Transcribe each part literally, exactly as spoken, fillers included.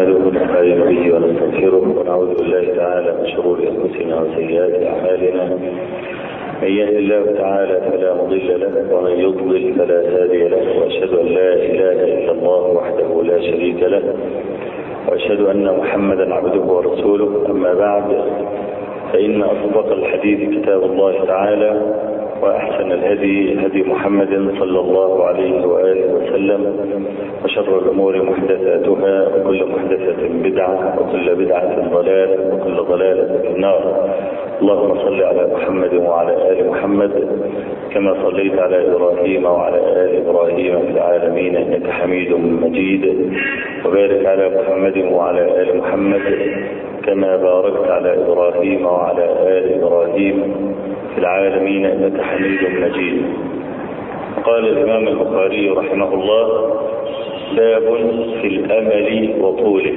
نحمده ونستعين به ونستغفره ونعوذ بالله تعالى من شرور انفسنا وسيئات اعمالنا. من يهد الله تعالى فلا مضل له ومن يضلل فلا هادي له، واشهد ان لا اله الا الله وحده لا شريك له، واشهد ان محمدا عبده ورسوله. اما بعد، فان اصدق الحديث كتاب الله تعالى، وأحسن الهدي هدي محمد صلى الله عليه وآله وسلم، وشر الأمور محدثاتها، وكل محدثة بدعة، وكل بدعة ضلالة، وكل ضلالة في النار. اللهم صل على محمد وعلى آل محمد كما صليت على إبراهيم وعلى آل إبراهيم في العالمين إنك حميد مجيد، وبارك على محمد وعلى آل محمد كما باركت على إبراهيم وعلى آل إبراهيم في العالمين إنك حميد مجيد. قال الإمام البخاري رحمه الله: باب في الأمل وطوله.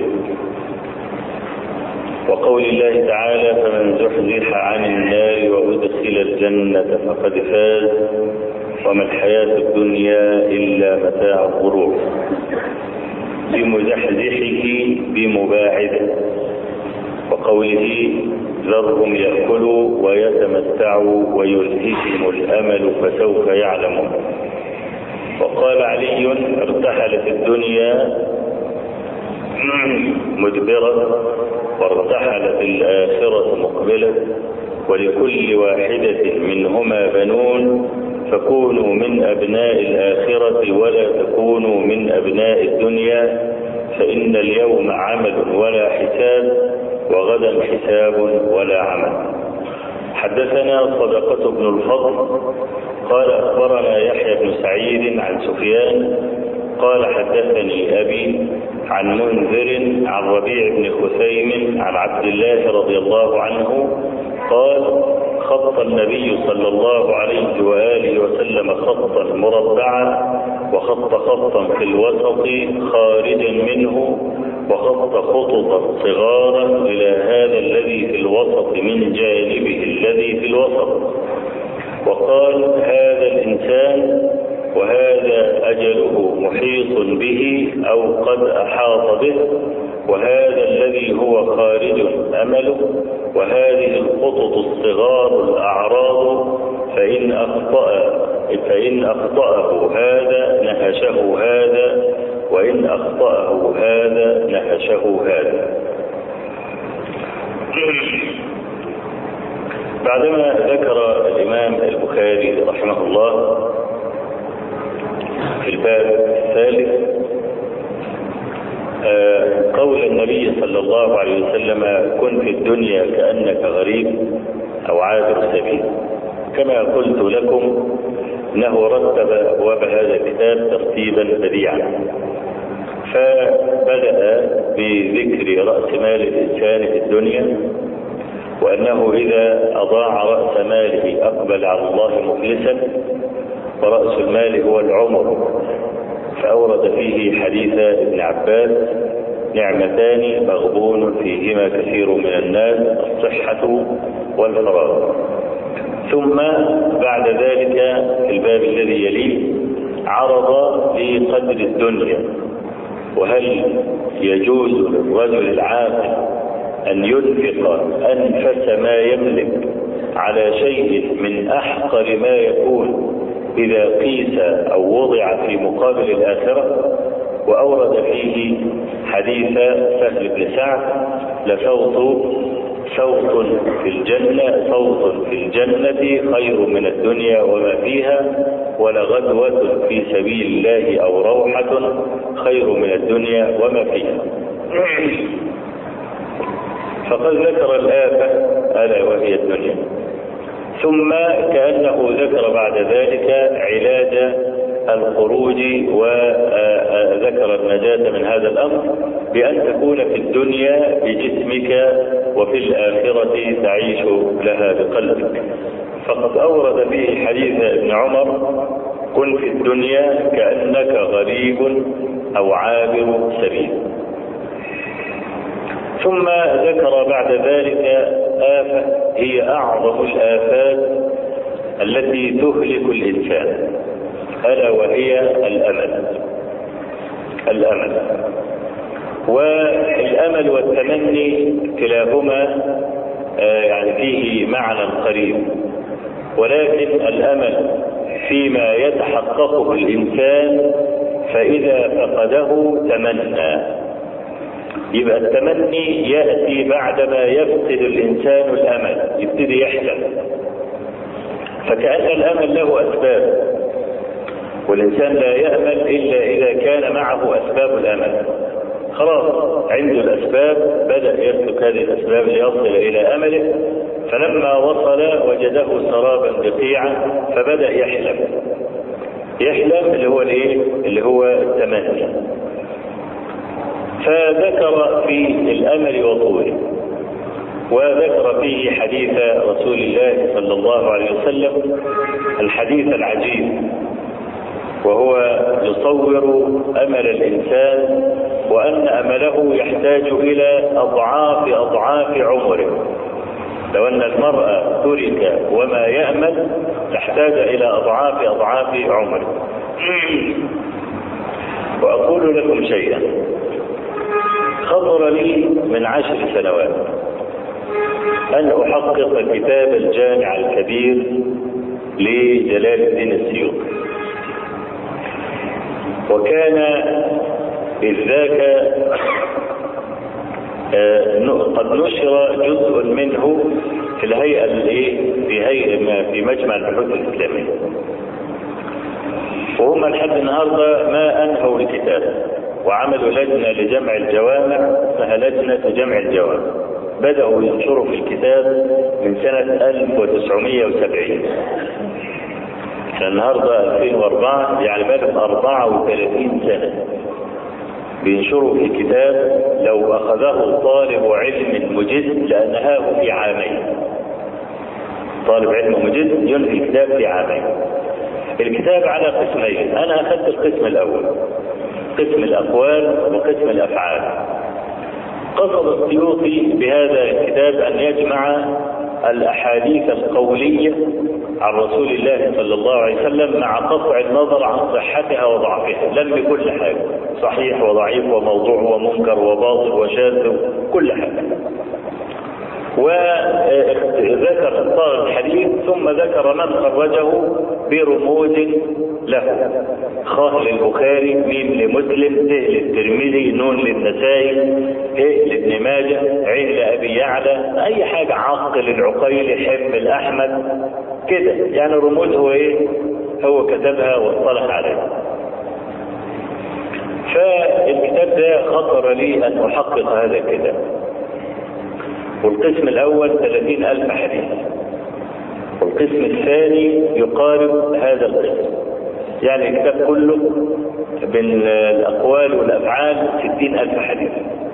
وقول الله تعالى: فمن زحزح عن النار وأدخل الجنة فقد فاز وما الحياة الدنيا إلا متاع الغرور. بمزحزحه بمباعده، وقوله: ذرهم يأكلوا ويتمتعوا ويلههم الأمل فسوف يعلمون. وقال علي: ارتحلت الدنيا مدبرة وارتحلت الآخرة مقبلة، ولكل واحدة منهما بنون، فكونوا من أبناء الآخرة ولا تكونوا من أبناء الدنيا، فإن اليوم عمل ولا حساب، وغدا حساب ولا عمل. حدثنا صدقة بن الفضل قال أخبرنا يحيى بن سعيد عن سفيان قال حدثني أبي عن منذر عن ربيع بن خثيم عن عبد الله رضي الله عنه قال: خط النبي صلى الله عليه وآله وسلم خطا مربعا، وخط خطا في الوسط خارجا منه، وخط خططا صغارا إلى هذا الذي في الوسط من جانبه الذي في الوسط، وقال: هذا الإنسان وهذا أجله محيط به أو قد أحاط به، وهذا الذي هو خارج أمله، وهذه الخطط الصغار الأعراض، فإن أخطأ فإن أخطأه هذا نهشه هذا، وإن أخطأه هذا نهشه هذا. بعدما ذكر الإمام البخاري رحمه الله في الباب الثالث قول النبي صلى الله عليه وسلم: كن في الدنيا كأنك غريب أو عابر سبيل، كما قلت لكم انه رتب ابواب هذا الكتاب ترتيبا بديعا، فبدأ بذكر رأس مال الإنسان في الدنيا، وأنه إذا أضاع رأس ماله أقبل على الله مخلصا، ورأس المال هو العمر، فأورد فيه حديث ابن عباس: نعمتان مغبون فيهما كثير من الناس، الصحة والفراغ. ثم بعد ذلك في الباب الذي يليه عرض في قدر الدنيا، وهل يجوز للرجل العاقل أن ينفق أنفس ما يملك على شيء من أحقر ما يكون إذا قيس أو وضع في مقابل الآخرة. وأورد فيه حديث سهل بن سعد: لصوت صوت في الجنة صوت في الجنة خير من الدنيا وما فيها، ولغدوة في سبيل الله أو روحة خير من الدنيا وما فيها. فقد ذكر الآفة ألا وهي الدنيا، ثم كأنه ذكر بعد ذلك علاج الخروج، وذكر النجاة من هذا الأمر بأن تكون في الدنيا بجسمك، وفي الآخرة تعيش لها بقلبك. فقد أورد فيه حديث ابن عمر: كن في الدنيا كأنك غريب أو عابر سبيل. ثم ذكر بعد ذلك آفة هي أعظم الآفات التي تهلك الإنسان، ألا وهي الأمل. الأمل والأمل والتمني كلاهما يعني فيه معنى قريب، ولكن الأمل فيما يتحققه الإنسان فإذا فقده تمنى. يبقى التمني يأتي بعدما يفقد الإنسان الأمل، يبتدي يحلم. فكأن الأمل له أسباب، والإنسان لا يأمل إلا إذا كان معه أسباب الأمل. خلاص عنده الأسباب، بدأ يسلك هذه الأسباب ليصل إلى أمله، فلما وصل وجده سرابا بقيعا فبدأ يحلم. يحلم اللي هو الايه؟ اللي هو التمني. فذكر في الأمل وطوله، وذكر فيه حديث رسول الله صلى الله عليه وسلم، الحديث العجيب، وهو يصور أمل الإنسان وأن أمله يحتاج إلى أضعاف أضعاف عمره. لو أن المرأة ترك وما يأمل تحتاج إلى أضعاف أضعاف عمره. وأقول لكم شيئا خطر لي من عشر سنوات أن أحقق كتاب الجامع الكبير لجلال الدين السيوطي، وكان إذ ذاك قد نشر جزء منه في الهيئة في هيئة في مجمع البحوث الإسلامية، وهم لحد النهارده ما أنهوا الكتاب، وعملوا لجنة لجمع الجوامع اسمها لجنة جمع الجوامع، بدأوا ينشروا في الكتاب من سنة ألف وتسعمائة وسبعين. النهارده ألفين وأربعة، يعني بقى أربعة وثلاثين سنة بينشروا في كتاب لو أخذه طالب علم مجد لأنهاه في عامين. طالب علم مجد ينهي الكتاب في عامين. الكتاب على قسمين، أنا أخذت القسم الأول، قسم الأقوال وقسم الأفعال. قصد السيوطي بهذا الكتاب أن يجمع الأحاديث القولية عن رسول الله صلى الله عليه وسلم مع قطع النظر عن صحتها وضعفها، لم كل حاجة، صحيح وضعيف وموضوع ومنكر وباطل وشاذ، كل حاجة. وذكر اختار الحديث ثم ذكر من خرجه برموز له، خاء للبخاري، ميم لمسلم، ت للترمذي، نون للنسائي، ه لابن ماجه، عين لأبي يعلى، أي حاجة، عقل العقيل، حب الأحمد كده، يعني رموز هو إيه؟ هو كتبها واصطلح عليها. فالكتاب ده خطر لي أن أحقق هذا الكتاب. والقسم الأول ثلاثين ألف حديث، والقسم الثاني يقارب هذا القسم، يعني الكتاب كله بالأقوال والأفعال ستين ألف حديث.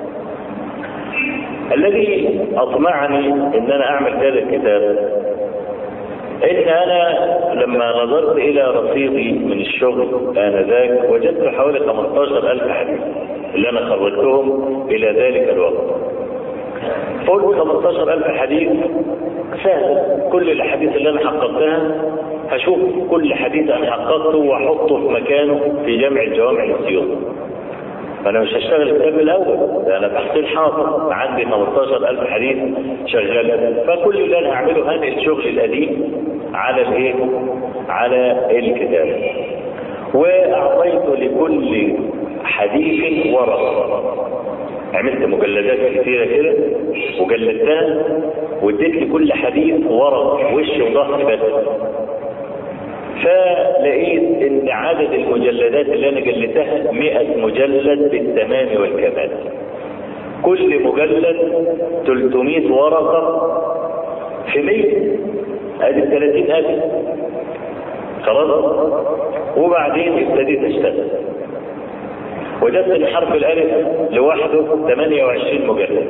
الذي أطمعني أن أنا أعمل هذا الكتاب إن أنا لما نظرت إلى رصيدي من الشغل آنذاك وجدت حوالي خمسة عشر ألف حديث اللي أنا خرجتهم إلى ذلك الوقت. قلت خمسة عشر ألف حديث سهل، كل الحديث اللي أنا حققتها هشوف كل حديث أنا حققته وأحطه في مكانه في جمع الجوامع السيوطي. أنا مش هشتغل الكتاب الأول، أنا تحصيل حاصل، عندي خمسة عشر ألف حديث شغال، فكل اللي أنا هعمله هنقل الشغل القديم على الإيه؟ على الكتاب. وأعطيت لكل حديث ورقة، عملت مجلدات كثيرة كده وجلدتها واديت لكل حديث ورق وش وظهر بس. فلقيت ان عدد المجلدات اللي انا جلدتها مئة مجلد بالتمام والكمال، كل مجلد ثلاثمائة ورقة في مئة، ادي ثلاثين ألف خلاص. وبعدين ابتديت اشتغل، وجدت الحرف الالف لوحده ثمانية وعشرين مجلد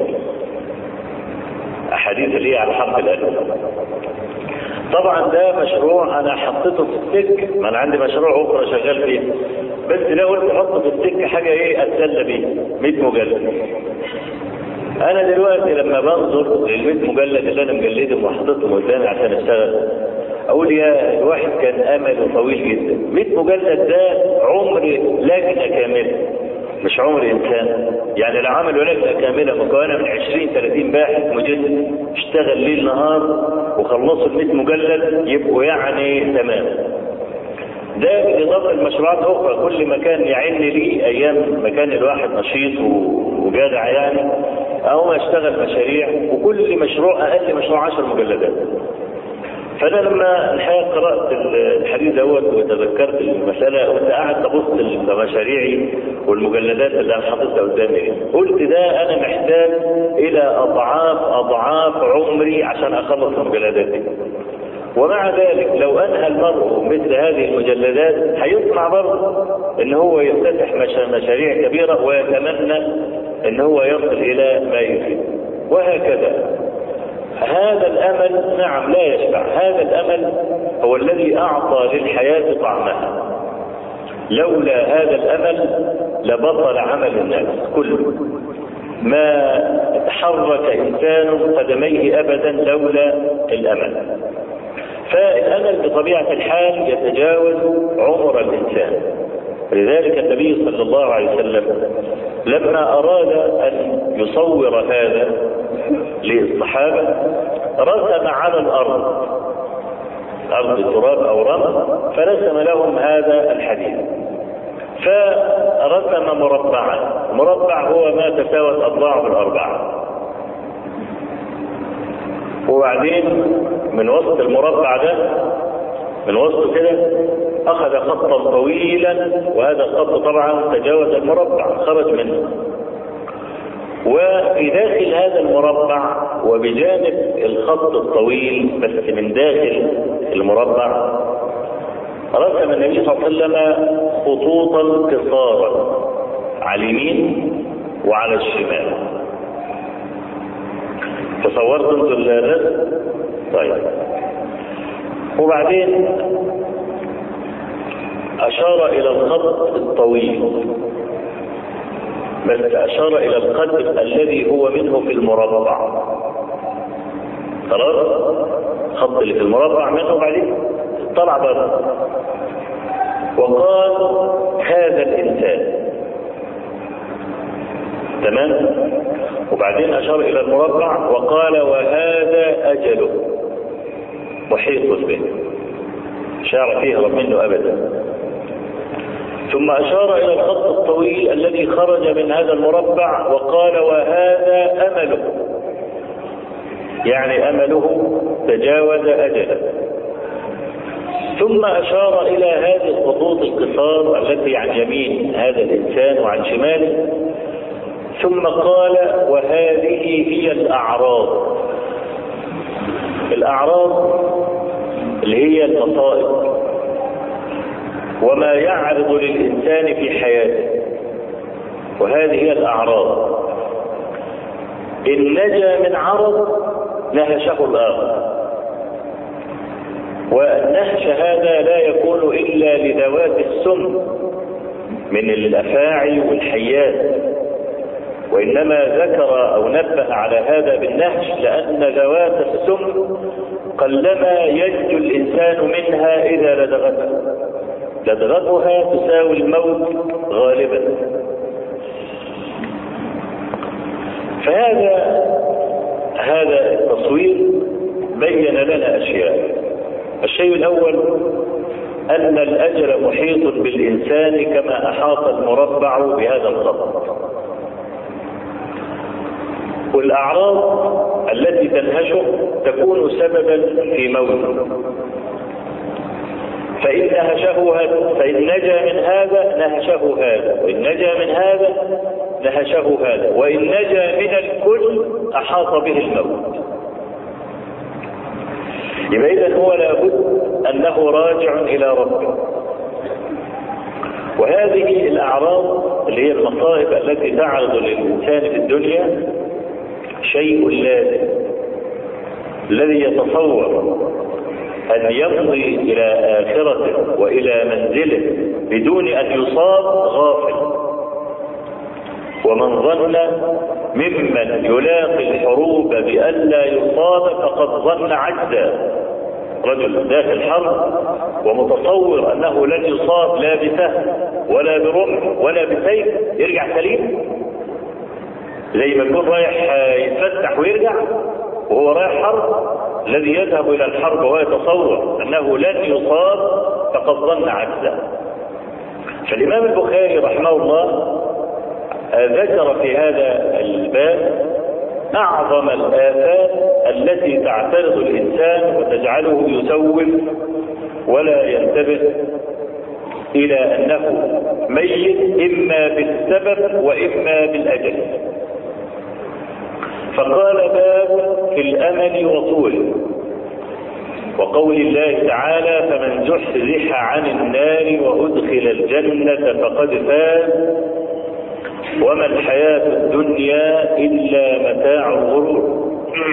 احاديث اللي هي على الحرف الالف. طبعا ده مشروع انا حطيته في السك، ما انا عندي مشروع اخرى شغال فيه، بس لو قلت احطه في السك حاجه ايه اتسلى بيه، مئة مجلد. انا دلوقتي لما بنظر للمئة مجلد اللي انا مجلدهم وحطيتهم قدامي عشان اشتغل اقول يا الواحد كان امله طويل جدا. مئة مجلد ده عمر لجنه كامله مش عمر إنسان. يعني لو عملوا لجنة كاملة مكونة من عشرين ثلاثين باحث مجد اشتغل ليل نهار وخلصوا المئة مجلد يبقوا يعني تمام. ده بالإضافة لمشروعات أخرى كل ما كان يعين لي أيام ما كان الواحد نشيط وجادع يعني، أو ما اشتغل مشاريع، وكل مشروع أقل مشروع عشر مجلدات. فأنا لما الحقيقة قرأت الحديث دوت وتذكرت المسألة قلت قاعد أبص لمشاريعي والمجلدات اللي أنا حاططها قدامي، قلت ده أنا محتاج إلى أضعاف أضعاف عمري عشان أخلص المجلدات دي. ومع ذلك لو أنهى المرء مثل هذه المجلدات هيطمع برضه إن هو يفتتح مشاريع كبيرة ويتمنى إن هو يصل إلى ما يريد، وهكذا. هذا الأمل نعم لا يشبع. هذا الأمل هو الذي أعطى للحياة طعمها. لولا هذا الأمل لبطل عمل الناس كله. ما تحرك إنسان قدميه أبدا لولا الأمل. فالأمل بطبيعة الحال يتجاوز عمر الإنسان. لذلك النبي صلى الله عليه وسلم لما أراد أن يصور هذا للصحابة رسم على الأرض، أرض تراب أو رمل، فرسم لهم هذا الحديث. فرسم مربعا. مربع هو ما تساوت أضلاعه الأربعة. وبعدين من وسط المربع ده من وسطه كده أخذ خطا طويلا، وهذا الخط طبعا تجاوز المربع خرج منه. وفي داخل هذا المربع وبجانب الخط الطويل بس من داخل المربع رسم النبي صلى الله عليه وسلم خطوطا قصارا على اليمين وعلى الشمال. تصورتم الرسم؟ طيب. وبعدين أشار إلى الخط الطويل، بل أشار إلى القدر الذي هو منه في المربع. خلاص؟ الخط اللي في المربع منه بعدين طلع بره وقال هذا الإنسان. تمام؟ وبعدين أشار إلى المربع وقال وهذا أجله محيط به، مش هيعرف يهرب منه أبدا. ثم أشار إلى الخط الطويل الذي خرج من هذا المربع وقال وهذا أمله، يعني أمله تجاوز أجله. ثم أشار إلى هذه الخطوط القصار التي عن يمين هذا الإنسان وعن شماله، ثم قال وهذه هي الأعراض. الأعراض اللي هي المصائب وما يعرض للإنسان في حياته، وهذه هي الأعراض. إن نجا من عرض نهشه الآخر، والنهش هذا لا يكون إلا لذوات السم من الأفاعي والحيات، وإنما ذكر أو نبه على هذا بالنهش لأن ذوات السم قلما ينجو الإنسان منها إذا لدغته. لدغتها تساوي الموت غالبا. فهذا هذا التصوير بين لنا أشياء. الشيء الأول أن الأجل محيط بالإنسان كما أحاط المربع بهذا الخط. والأعراض التي تنهشه تكون سببا في موته، فإن نهشه هذا فإن نجا من هذا نهشه هذا، وإن نجا من هذا نهشه هذا، وإن نجا من الكل أحاط به الموت. يبقى إذن هو لابد أنه راجع إلى ربه. وهذه الأعراض اللي هي المصائب التي تعرض للإنسان في الدنيا شيء لازم. الذي يتصور أن يمضي إلى آخرته وإلى منزله بدون أن يصاب غافل. ومن ظن ممن يلاقي الحروب بأن لا يصاب فقد ظن عجزا. رجل داخل حرب ومتصور أنه لن يصاب لا بسهم ولا برمح ولا بسيف يرجع سليم، زي ما يكون رايح يتفتح ويرجع وهو رايح حرب. الذي يذهب إلى الحرب وهو يتصور أنه لن يصاب فقد ظن عكسه. فالإمام البخاري رحمه الله ذكر في هذا الباب أعظم الآفات التي تعترض الإنسان وتجعله يسوف ولا ينتبه إلى أنه ميت إما بالسبب وإما بالأجل. فقال باب في الأمل وطوله، وقول الله تعالى فمن زحزح عن النار وأدخل الجنة فقد فاز وما الحياة الدنيا إلا متاع الغرور.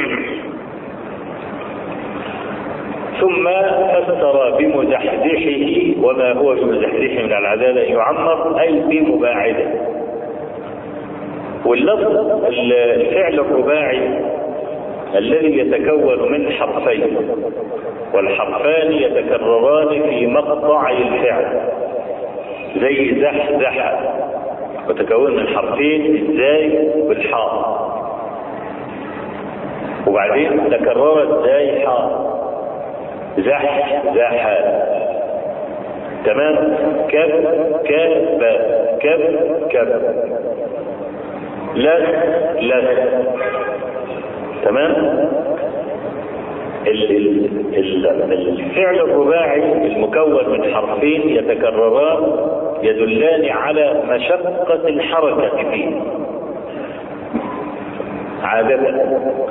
ثم فسر بمزحزحه وما هو بمزحزحه من العذاب أن يعمر أي بمباعده. واللفظ الفعل الرباعي الذي يتكون من حرفين، والحرفان يتكرران في مقطع الفعل زي زحزح، وتكون من حرفين ازاي بالحاء، وبعدين تكررت زي حاء زح زح، تمام. كب كب كب كب لس لس، تمام. الفعل الرباعي المكون من حرفين يتكرران يدلان على مشقة الحركة فيه عادة.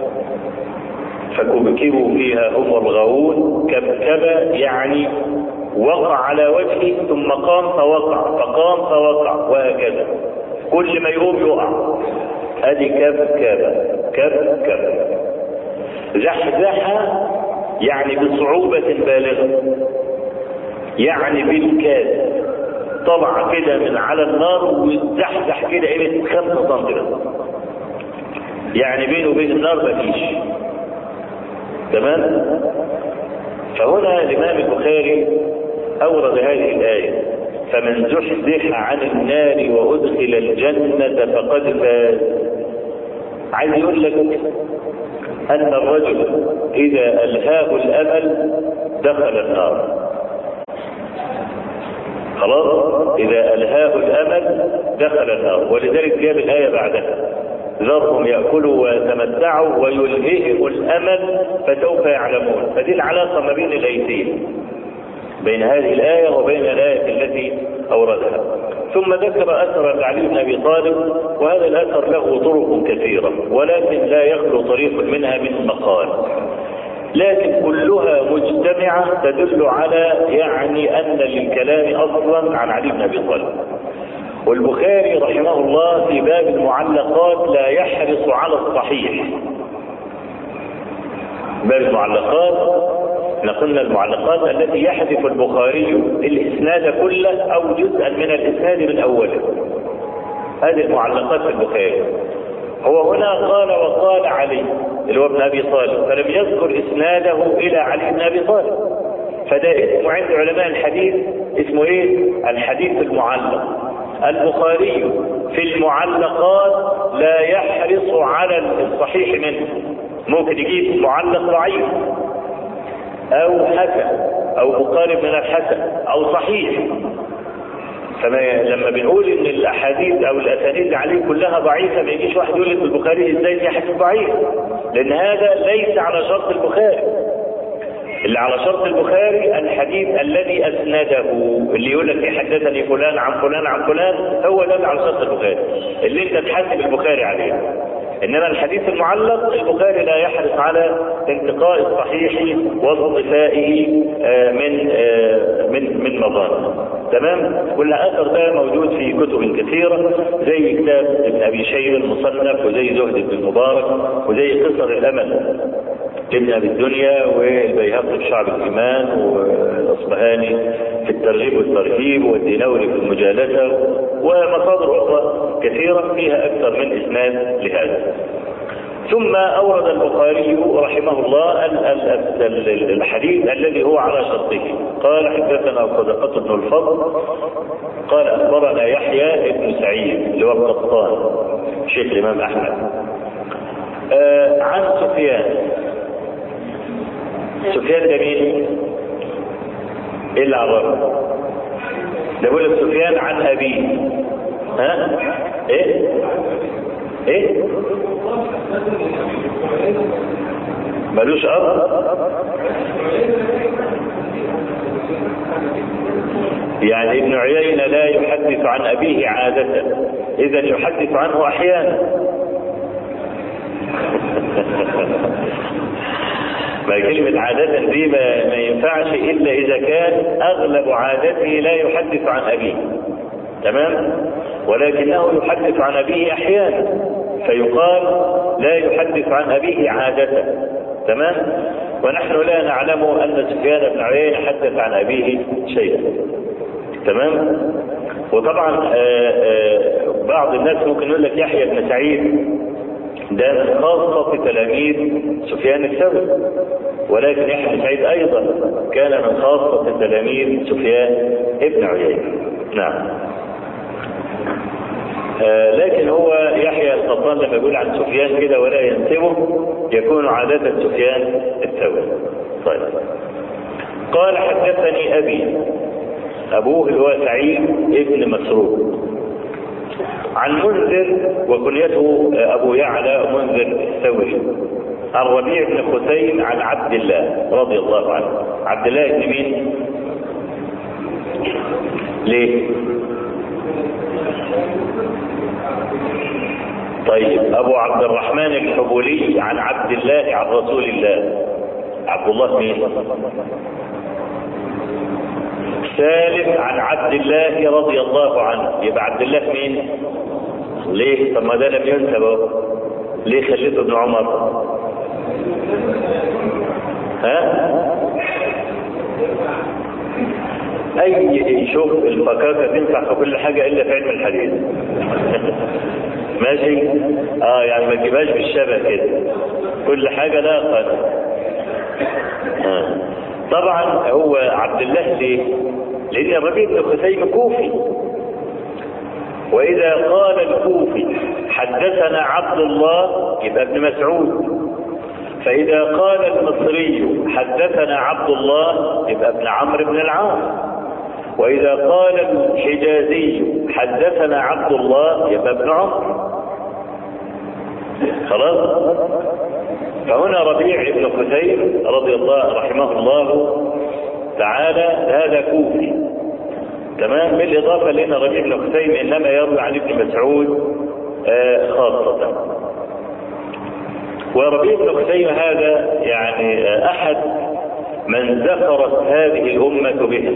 فكبكبوا فيها هم الغاوون، كبكب يعني وقع على وجهه ثم قام فوقع فقام فوقع وهكذا، كل ما يقوم يقع. ادي كبكب كبكب. زحزح يعني بصعوبة بالغة، يعني بالكاد، طلع كده من على النار وزحزح كده ايه خمسة سنتيمتر، يعني بينه وبين النار مفيش، تمام. فهنا الإمام البخاري أورد هذه الآية فمن زحزح عن النار وأدخل الجنة فقد فاز. عايز يقول لك أن الرجل إذا ألهاه الأمل دخل النار، خلاص، إذا ألهاه الأمل دخل النار. ولذلك جاب الآية بعدها ذرهم يأكلوا ويتمتعوا ويلههم الأمل فسوف يعلمون. فدي العلاقة ما بين الآيتين، بين هذه الآية وبين الآية التي أوردها. ثم ذكر أثر لعلي بن أبي طالب، وهذا الأثر له طرق كثيرة ولكن لا يخلو طريق منها من مقال، لكن كلها مجتمعة تدل على يعني أن للكلام أصلا عن علي بن أبي طالب. والبخاري رحمه الله في باب المعلقات لا يحرص على الصحيح. باب المعلقات احنا قلنا المعلقات التي يحذف البخاري الاسناد كله او جزءا من الاسناد من اوله، هذه المعلقات في البخاري. هو هنا قال وقال علي اللي هو ابن ابي طالب، فلم يذكر اسناده الى علي بن ابي طالب، فده اسمه عند علماء الحديث اسمه ايه؟ الحديث المعلق. البخاري في المعلقات لا يحرص على الصحيح منه، ممكن يجيب معلق ضعيف او حسن او مقارب من الحسن او صحيح. فما لما بنقول ان الاحاديث او الاسانيد اللي عليه كلها ضعيفه، ما يجيش واحد يقول لك البخاري ازاي في حديث ضعيف، لان هذا ليس على شرط البخاري. اللي على شرط البخاري الحديث الذي اسنده، اللي يقول لك حدثني فلان عن فلان عن فلان، هو ده اللي على شرط البخاري اللي انت تحاسب البخاري عليه. انما الحديث المعلق البخاري لا يحرص على انتقاء الصحيح واصطفائه من من من مظانه، تمام. والاثر ده موجود في كتب كثيره زي كتاب ابن ابي شيبه المصنف، وزي زهد بن المبارك، وزي قصر الامل ابن ابي الدنيا، والبيهقي في شعب الايمان، والاصبهاني في الترغيب والترهيب، والدينوري في المجالسه، ومصادر اخرى كثيره فيها اكثر من اسناد لهذا. ثم أورد البخاري رحمه الله الحديث الذي هو على شرطه. قال حدثنا صدقة بن الفضل قال أخبرنا يحيى بن سعيد اللي هو القطان شيخ الإمام أحمد آه عن سفيان. سفيان ده مين؟ إيه اللي عرفه؟ ده بيقول سفيان عن أبيه. ها؟ إيه؟ إيه؟ ملوش أب؟ يعني ابن عيينة لا يحدث عن أبيه عادة، إذا يحدث عنه أحيانا. ما كلمة عادة دي ما, ما ينفعش إلا إذا كان أغلب عادته لا يحدث عن أبيه، تمام؟ ولكنه يحدث عن أبيه أحيانا فيقال لا يحدث عن أبيه عادة، تمام؟ ونحن لا نعلم أن سفيان بن عيينة حدث عن أبيه شيئا، تمام؟ وطبعا آآ آآ بعض الناس ممكن يقول لك يحيى بن سعيد ده من خاصة تلاميذ سفيان الثوري، ولكن يحيى بن سعيد أيضا كان من خاصة تلاميذ سفيان بن عيينة. نعم. آه لكن هو يحيى القطان لما يقول عن سفيان كده ولا ينسبه يكون عادة سفيان الثوري. طيب. قال حدثني أبي، أبوه اللي هو سعيد ابن مسروق، عن منذر وكنيته أبو يعلى منذر الثوري، عن ربيع بن خثيم عن عبد الله رضي الله عنه. عبد الله بن مين؟ ليه؟ طيب أبو عبد الرحمن الحبولي عن عبد الله عن رسول الله. عبد الله مين؟ سالم عن عبد الله رضي الله عنه. يبقى عبد الله مين؟ ليه؟ طب ما ده لم ينسب، ليه خليته ابن عمر؟ ها؟ اي شوف الفكاكه تنفع في كل حاجه الا في علم الحديث. ماشي؟ اه يعني ما تجيبهاش بالشبه كده، كل حاجه لا قدر. آه. طبعا هو عبد الله ليه؟ لان الربيع بن خثيم كوفي، واذا قال الكوفي حدثنا عبد الله يبقى ابن مسعود، فاذا قال المصري حدثنا عبد الله يبقى ابن عمرو بن العاص، واذا قال الحجازي حدثنا عبد الله يبقى ابن عمرو. خلاص؟ فهنا ربيع بن خثيم رضي الله رحمه الله تعالى هذا كوفي، تمام؟ بالاضافه لان ربيع بن خثيم انما يروي عن ابن مسعود آه خاصه. وربيع بن خثيم هذا يعني آه احد من زفرت هذه الامه به،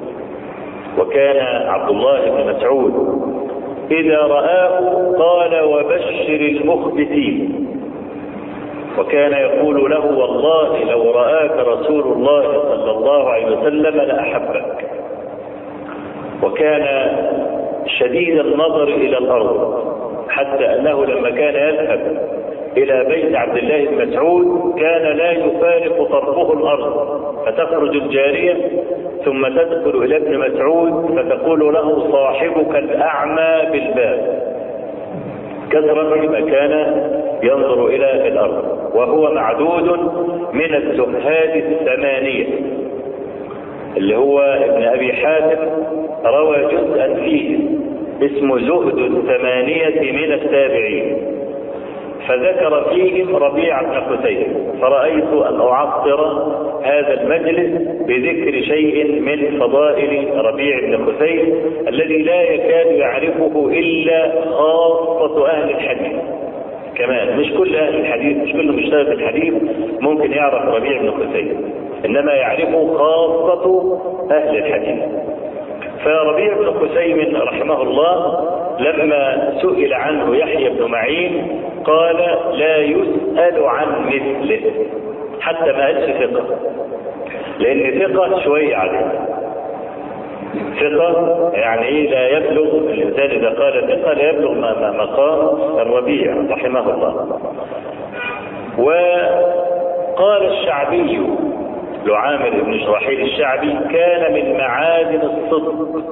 وكان عبد الله بن مسعود اذا رآه قال وبشر المخبتين، وكان يقول له والله لو رآك رسول الله صلى الله عليه وسلم لأحبك. وكان شديد النظر إلى الأرض حتى أنه لما كان يذهب إلى بيت عبد الله بن مسعود كان لا يفارق طرفه الأرض، فتخرج الجارية ثم تدخل إلى ابن مسعود فتقول له صاحبك الأعمى بالباب، كثرة ما كان ينظر إلى الأرض. وهو معدود من الزهاد الثمانية، اللي هو ابن أبي حاتم روى جزءا فيه اسمه زهد الثمانية من التابعين، فذكر فيهم ربيع بن خثيم، فرأيت أن أعطر هذا المجلس بذكر شيء من فضائل ربيع بن خثيم الذي لا يكاد يعرفه إلا خاصة أهل الحديث. كمان مش كل أهل الحديث، مش كل مشتغل في الحديث ممكن يعرف ربيع بن خثيم، إنما يعرفه خاصة أهل الحديث. فربيع بن خثيم رحمه الله لما سئل عنه يحيى بن معين قال لا يسأل عن مثله، حتى ما قالش ثقة، لأن ثقة شوية عليه. ثقة يعني ايه؟ لا يبلغ الإنسان إذا قال ثقة لا يبلغ مقام الربيع رحمه الله. وقال الشعبي لعامر بن شراحيل الشعبي: كان من معادن الصدق.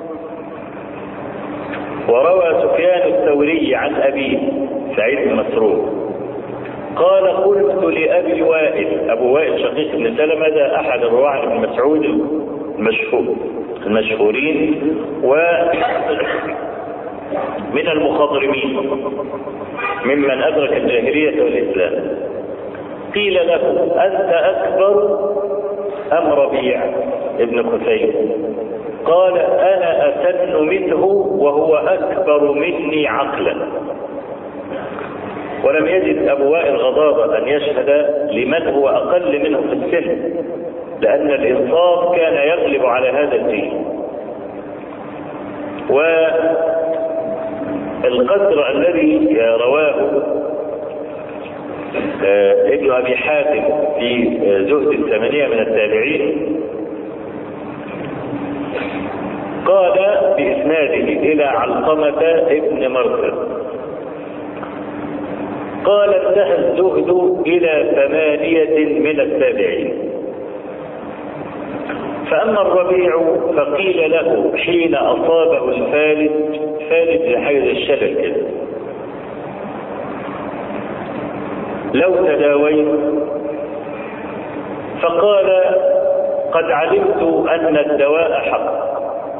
وروى سفيان الثوري عن أبيه سعيد بن مسروق قال: قلت لأبي وائل، أبو وائل شقيق بن سلمة ده أحد الرواة عن ابن مسعود المشهور المشهورين ومن المخضرمين ممن أدرك الجاهلية والإسلام. قيل له: أنت أكبر أم ربيع ابن خثيم؟ قال: أنا أسن منه وهو أكبر مني عقلا. ولم يجد أبو وائل غضاضة أن يشهد لمن هو أقل منه في السن، لأن الإنصاف كان يغلب على هذا الدين. والقدر الذي رواه ابن أبي حاتم في زهد الثمانية من التابعين قال بإسناده إلى علقمة ابن مرثد قال: انتهى الزهد إلى ثمانية من التابعين. فأما الربيع فقيل له حين أصابه الفالج، فالج حيز الشلل كده: لو تداويت؟ فقال: قد علمت أن الدواء حق،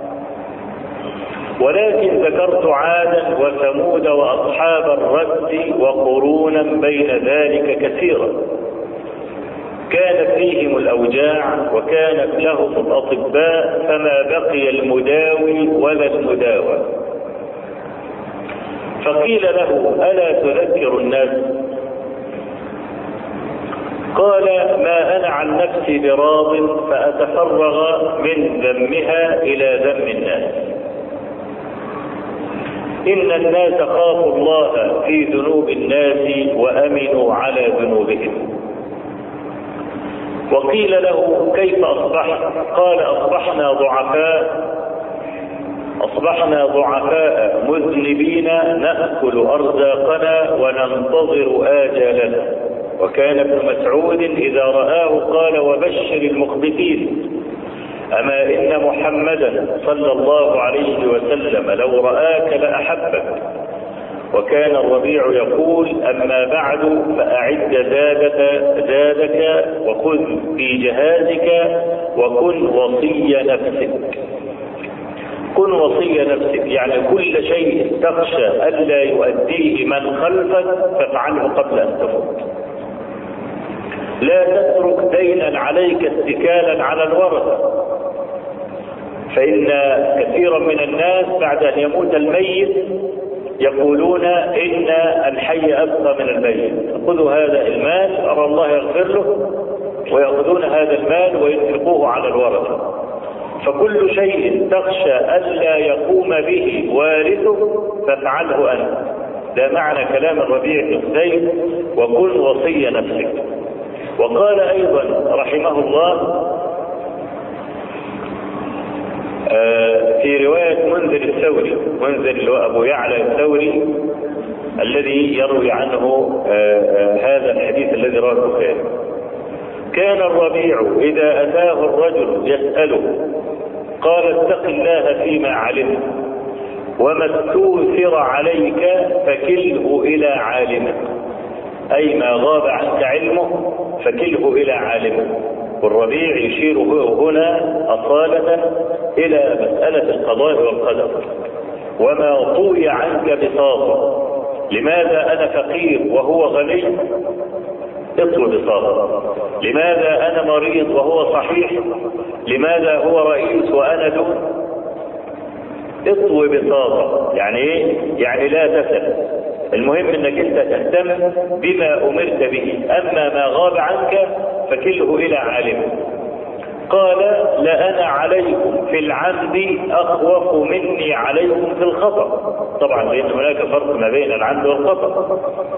ولكن ذكرت عادا وثمود وأصحاب الرد وقرونا بين ذلك كثيرا، كانت فيهم الأوجاع وكانت لهم الأطباء، فما بقي المداوي ولا المداوى. فقيل له: ألا تذكر الناس؟ قال: ما أنا عن نفسي براض، فأتفرغ من ذمها إلى ذم الناس. إن الناس خافوا الله في ذنوب الناس وأمنوا على ذنوبهم. وقيل له: كيف أصبحت؟ قال: أصبحنا ضعفاء أصبحنا ضعفاء مذنبين نأكل أرزاقنا وننتظر آجالنا. وكان ابن مسعود إذا رآه قال: وبشر المخبتين، أما إن محمدا صلى الله عليه وسلم لو رآك لأحبك. وكان الربيع يقول: أما بعد فأعد زادك, زادك وخذ في جهازك وكن وصي نفسك. كن وصي نفسك يعني كل شيء تخشى ألا يؤديه من خلفك فافعله قبل أن تفوت. لا تترك دينا عليك اتكالا على الورثة، فإن كثيرا من الناس بعد أن يموت الميت يقولون إن الحي أبقى من الميت، خذوا هذا المال أرى الله يغفر له، ويأخذون هذا المال وينفقوه على الورثة. فكل شيء تخشى ألا يقوم به وارثه فافعله أنت. ده معنى كلام الربيع بن خثيم: وكن وصي نفسك. وقال أيضا رحمه الله في رواية منذر الثوري، منذر اللي هو أبو يعلى الثوري الذي يروي عنه هذا الحديث الذي رواه البخاري: كان الربيع إذا أتاه الرجل يسأله قال: اتق الله فيما علمت، وما استوثر عليك فكله إلى عالمه، أي ما غاب عنك علمه فكله إلى عالمه. والربيع يشير هنا أصالة إلى مسألة القضاء والقدر. وما طوي عنك بساطة، لماذا أنا فقير وهو غني؟ اطوي بساطة. لماذا أنا مريض وهو صحيح؟ لماذا هو رئيس وأنا دون؟ اطوي بساطة. يعني ايه؟ يعني لا تسأل، المهم انك انت تهتم بما امرت به، اما ما غاب عنك فكله الى عالمه. قال: لأنا عليكم في العمد اخوف مني عليكم في الخطأ. طبعا لان هناك فرق ما بين العمد والخطأ.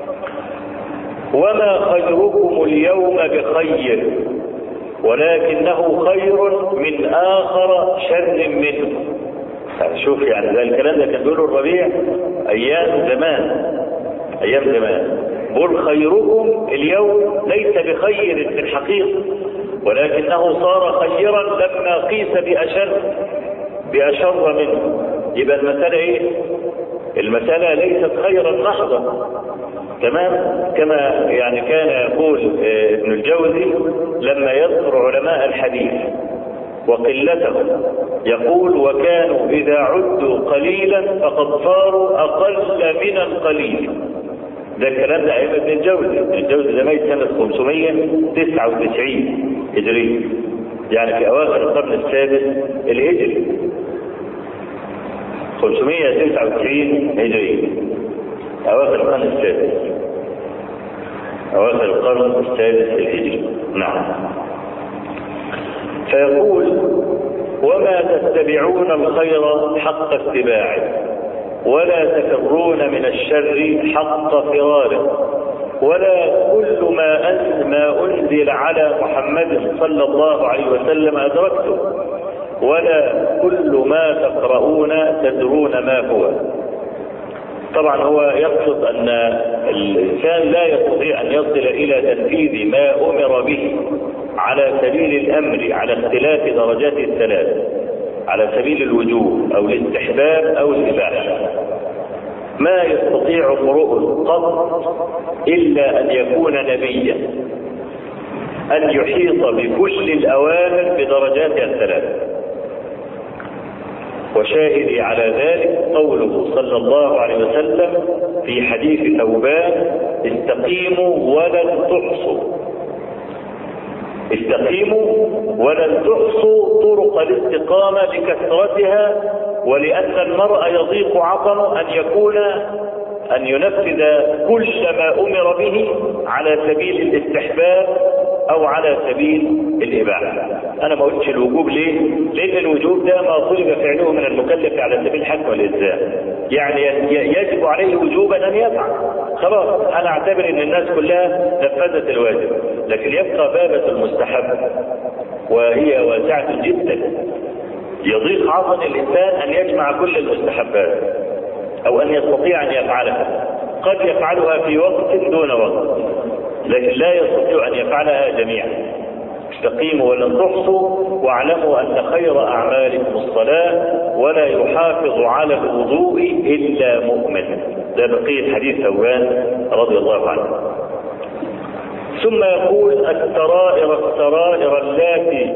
وما خيركم اليوم بخير، ولكنه خير من آخر شر منه. شوف يعني ده الكلام ده كان بيقوله الربيع ايام زمان ايام زمان بل خيركم اليوم ليس بخير في الحقيقة، ولكنه صار خيرا لما قيس بأشر بأشر منه. يبقى المسألة ايه؟ المسألة ليست خيرا محضا. تمام؟ كما يعني كان يقول ابن الجوزي لما يذكر علماء الحديث وقلتهم يقول: وكانوا إذا عدوا قليلا فقد صاروا أقل من القليل. ده الكلام ده أيام ابن الجوزي. ابن الجوزي ده ميت سنة خمسمائة وتسعة وتسعين هجرية، يعني في أواخر القرن السادس الهجري، خمسمائة وتسعة وتسعين هجرية، أواخر القرن السادس، أواخر القرن السادس الهجري. نعم. فيقول: وما تتبعون الخير حق اتباعه، ولا تفرون من الشر حق فراره، ولا كل ما أنزل, ما أنزل على محمد صلى الله عليه وسلم أدركته، ولا كل ما تقرؤون تدرون ما هو. طبعا هو يقصد أن الإنسان لا يستطيع أن يصل إلى تنفيذ ما أمر به على سبيل الأمر على اختلاف درجاته الثلاث، على سبيل الوجوب أو الاستحباب أو الإباحة. ما يستطيع امرؤ قط إلا أن يكون نبيا أن يحيط بكل الأوامر بدرجاتها الثلاث. وشاهدي على ذلك قوله صلى الله عليه وسلم في حديث ثوبان: استقيموا ولن تحصوا. استقيموا ولن تحصوا طرق الاستقامة لكثرتها، ولأن المرء يضيق عقله أن يكون أن ينفذ كل ما أمر به على سبيل الاستحباب أو على سبيل الإباحة. أنا ما قلتش الوجوب ليه؟ لأن الوجوب ده ما طلب فعله من المكلف على سبيل الحكم والإلزام، يعني يجب عليه وجوبا أن يفعل. خلاص أنا أعتبر أن الناس كلها نفذت الواجب، لكن يبقى بابة المستحب وهي واسعة جدا. يضيق عقل الإنسان أن يجمع كل المستحبات أو أن يستطيع أن يفعلها. قد يفعلها في وقت دون وقت، لكن لا يستطيع أن يفعلها جميعا. استقيموا ولن تحصوا، واعلموا أن خير أعمالكم الصلاة، ولا يحافظ على الوضوء إلا مؤمن. ده بقية حديث ثوبان رضي الله عنه. ثم يقول: السرائر السرائر اللاتي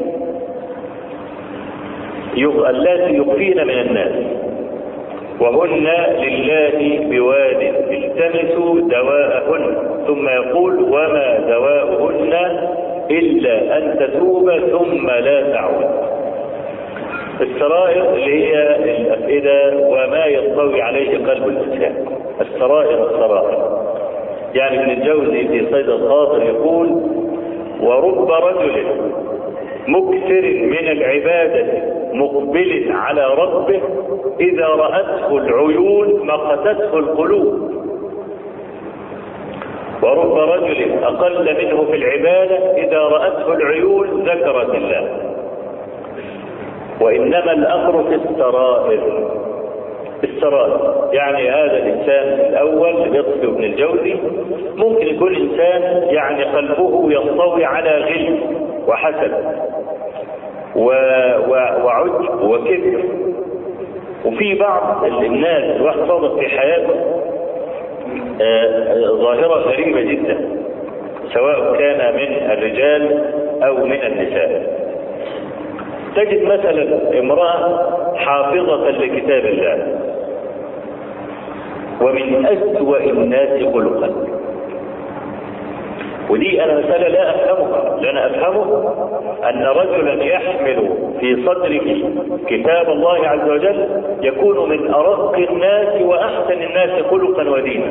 التي يخفين من الناس، وهن لله بواد التمسوا دواءهن. ثم يقول: وما دواؤهن إلا أن تتوب ثم لا تعود. السرائر اللي هي الأفئدة وما يطوي عليه قلب الإنسان. السرائر السرائر يعني ابن الجوزي في صيد الخاطر يقول: ورب رجل مكثر من العبادة مقبل على ربه إذا رأته العيون مقتته القلوب. ورب رجل أقل منه في العبادة إذا رأته العيون ذكرت الله. وإنما الأمر في السرائر. السرائر يعني هذا الإنسان الأول يصف ابن الجوزي ممكن يكون إنسان يعني قلبه ينطوي على غل وحسد وعجب وكبر، وفي بعض الناس الواحد صادق في حياته ظاهرة غريبة جدا، سواء كان من الرجال أو من النساء. تجد مثلا امرأة حافظة لكتاب الله ومن أسوأ الناس خلقا، ودي أنا مسألة لا أفهمها. لأن أفهمه أن رجلا يحمل في صدره كتاب الله عز وجل يكون من أرق الناس وأحسن الناس خلقا ودينا،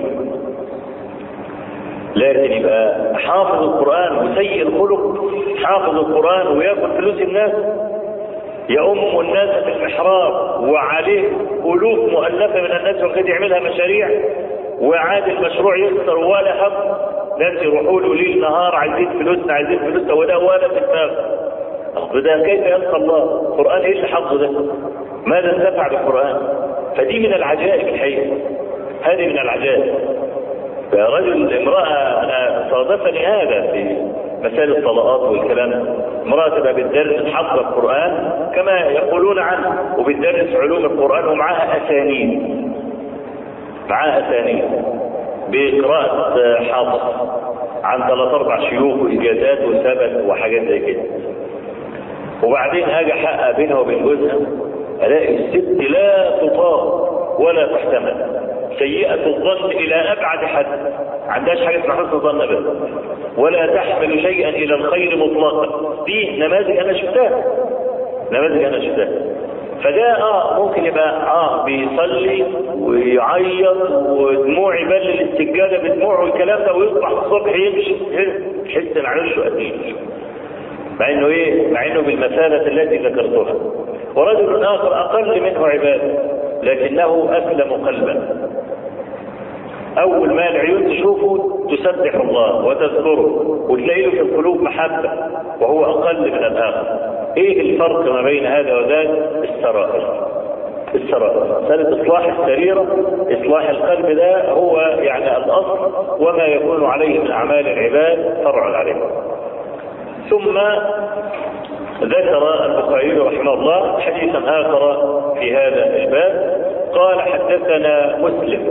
لكن يبقى حافظ القرآن وسيء الخلق، حافظ القرآن ويأكل فلوس الناس، يؤم الناس في المحراب وعليه ألوف مؤلفة من الناس وقد يعملها مشاريع، وعاد المشروع يخسر ولا هم، ناس يروحوا له ليل نهار عايزين فلوسنا عايزين فلوسنا ولا ولا في الدماغ. ده كيف يلقى الله؟ القرآن ايه اللي حفظه ده؟ ماذا انتفع بالقرآن؟ فدي من العجائب الحقيقة، هذه من العجائب. رجل امرأة، أنا صادفني هذا في مسائل الطلاقات والكلام، امرأة تبقى بتدرس حفظ القرآن كما يقولون عنه، وبتدرس علوم القرآن ومعها أسانيد، معها أسانيد بقراءة حافظ عن ثلاث أربع شيوخ وإجازات وسبت وحاجات زي كده. وبعدين أجي أحقق بينها وبين جوزها ألاقي الست لا تطاق ولا تحتمل، سيئة الظن إلى أبعد حد، عندهاش حاجة اسمها حسن ظن أبدا، ولا تحمل شيئا إلى الخير مطلقا. دي نماذج أنا شفتها، نماذج أنا شفتها. فده اه ممكن يبقى اه بيصلي ويعيط ودموع يبلل السجادة بدموعه والكلام ده، ويصبح الصبح يمشي يحس ان عرشه قديم، مع انه ايه؟ مع انه بالمثابة التي ذكرتها. ورجل اخر اقل منه عبادة لكنه اسلم قلبا، اول ما العيون تشوفه تسبح الله وتذكره وتلاقي له في القلوب محبة، وهو اقل من الاخر. ايه الفرق ما بين هذا وذاك؟ السرائر. السرائر مسألة اصلاح السريرة، اصلاح القلب ده هو يعني الاصل، وما يكون عليه من اعمال العباد فرع عليه. ثم ذكر البخاري رحمه الله حديثا اخر في هذا الباب، قال حدثنا مسلم.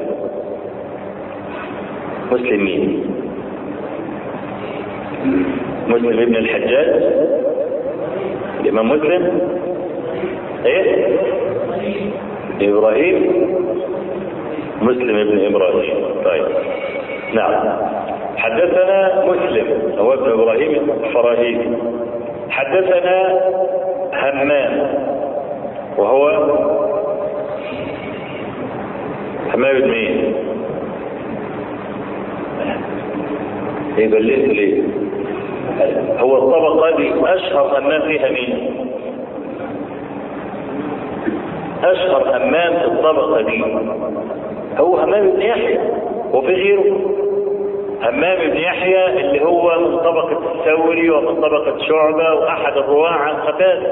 مسلم مين؟ مسلم ابن الحجاج، الإمام مسلم. ايه؟ إبراهيم، مسلم ابن إبراهيم. طيب نعم. حدثنا مسلم هو ابن إبراهيم الفراهيدي. حدثنا همام وهو همام بن مين؟ يبلغ ليه؟ هو الطبقة دي أشهر همام فيها مين؟ أشهر همام في الطبقة دي هو همام بن يحيى، وفي غيره. همام بن يحيى اللي هو من طبقة الثوري ومن طبقة شعبة وأحد الرواة عن قتادة.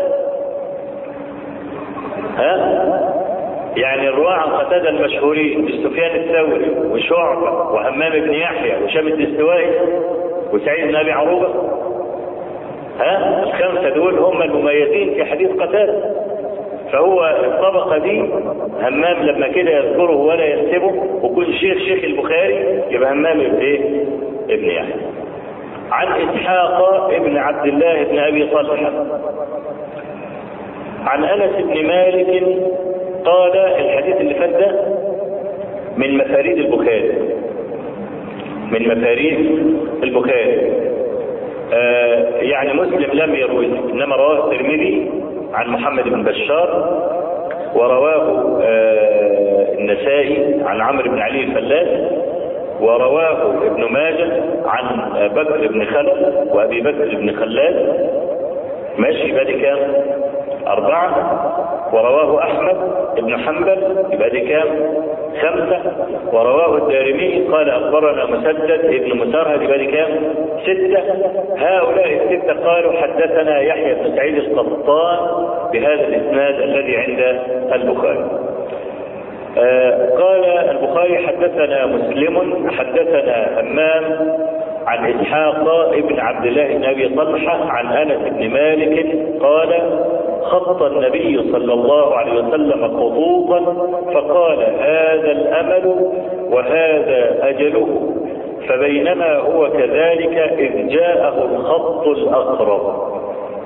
ها؟ يعني الرواة عن قتادة المشهورين سفيان الثوري وشعبة وهمام بن يحيى وشام الدستوائي وسعيد بن أبي عروبة. ها؟ الخمسة دول هم المميزين في حديث قتادة. فهو الطبقة دي همام لما كده يذكره ولا ينسبه، وكل شيخ شيخ البخاري يبقى همام ابن ايه؟ ابن يحيى. عن إسحاق ابن عبد الله بن أبي طلحة عن أنس بن مالك قال، الحديث اللي فات ده من مفاريد البخاري، من مفاريد البخاري. آه يعني مسلم لم يروي، انما رواه الترمذي عن محمد بن بشار، ورواه آه النسائي عن عمرو بن علي الفلاس، ورواه ابن ماجه عن بكر بن خلف وابي بكر بن خلاد. ماشي، يبقى دي كام؟ أربعة. ورواه أحمد بن حنبل، يبقى دي كام؟ خمسة. ورواه الدارمي قال أخبرنا مسدد ابن مسرهد، يبقى دي كام؟ ستة. هؤلاء الستة قالوا حدثنا يحيى بن سعيد القطان بهذا الإسناد الذي عند البخاري. آه قال البخاري حدثنا مسلم حدثنا همام عن إسحاق ابن عبد الله بن أبي طلحة عن أنس بن مالك قال خط النبي صلى الله عليه وسلم خطوطا فقال هذا الأمل وهذا أجله، فبينما هو كذلك إذ جاءه الخط الأقرب.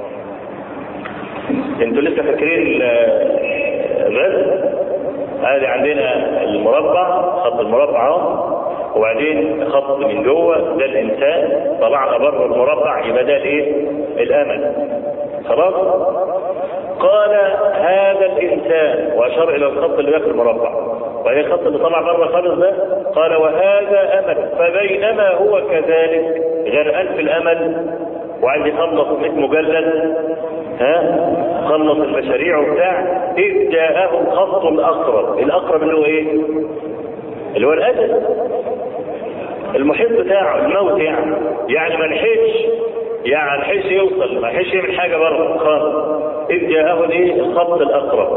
انتوا لسه فاكرين الرسم؟ هذه عندنا المربع، خط المربع اهو، وبعدين خط من جوه ده الانسان، طلعنا بره المربع يبقى ده الايه؟ الامل. خلاص؟ قال هذا الانسان، واشار الى الخط اللي داخل المربع، وهي الخط اللي طلع بره خالص ده. قال وهذا امل، فبينما هو كذلك غرقان في الامل وعايز يخلص مئة مجلد، ها خلص المشاريع وبتاع، إذ جاءه الخط الأقرب. الأقرب اللي هو إيه؟ اللي هو الأجل، المحيط بتاعه، الموت يعني. يعني ما لحقش، يعني ما لحقش يوصل، ما لحقش يعمل حاجة بره خالص. إذ جاءه الإيه؟ الخط الأقرب.